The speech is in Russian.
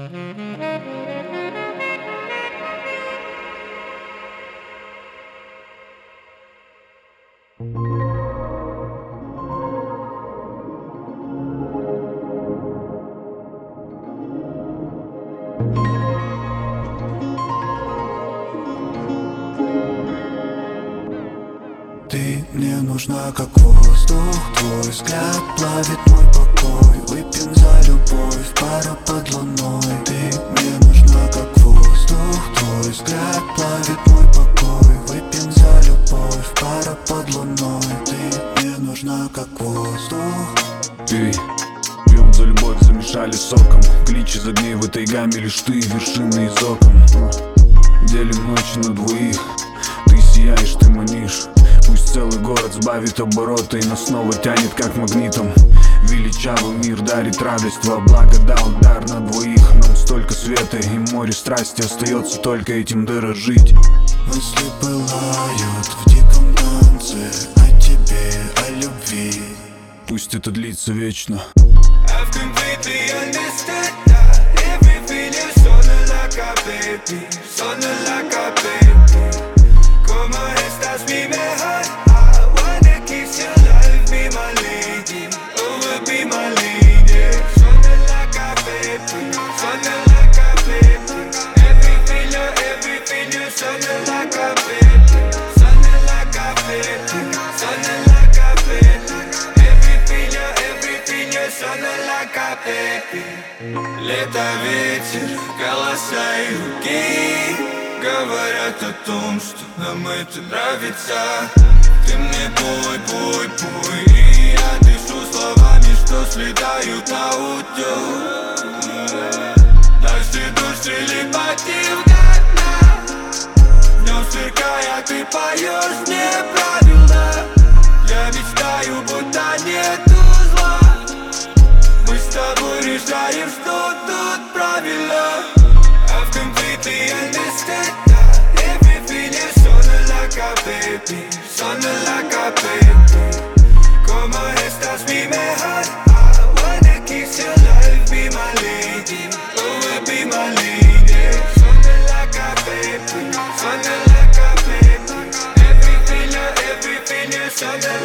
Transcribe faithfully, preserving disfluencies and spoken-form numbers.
Ты мне нужна как воздух, твой взгляд плавит мой покой. Выпьем за любовь, пара под луной. Ты мне нужна как воздух, твой взгляд плавит мой покой. Выпьем за любовь, пара под луной. Ты мне нужна как воздух. Эй, пьем за любовь, замешали соком. Клич из огней в этой гамме, лишь ты, вершины из окон. Делим ночь на двоих, ты сияешь, ты манишь. Пусть целый город сбавит обороты и нас снова тянет как магнитом. Величавый мир дарит радость, во благо дал дар на двоих. Нам столько света и море страсти, остается только этим дорожить. Мысли пылают в диком танце о тебе, о любви. Пусть это длится вечно. I've completely understood that everything is on a like a baby, on a like a baby. Como estás, mi mejor? I wanna kiss your life, be my lady, oh, be my lady. On a like a baby, on a like a baby. Everything, you're everything, you're on a like a baby, on a like a baby, on a like a baby. Everything, you're everything, you're on a like a baby. Лето, ветер, голоса и руки говорят о том, что нам это нравится. Ты мне пой, пой, пой, и я дышу словами, что слетают на утёк. Наши души лепотив до дна. Днём сверкая, ты поёшь мне правильно. Я мечтаю, будто нету зла. Мы с тобой решаем, что тут правильно. I've completely understood that everything is on a like a baby, on a like a baby. Como estás, mi mejor? I wanna kiss your life, be my lady, oh, be my lady. On a like a baby, on a like a baby. Everything, you're everything, you're on a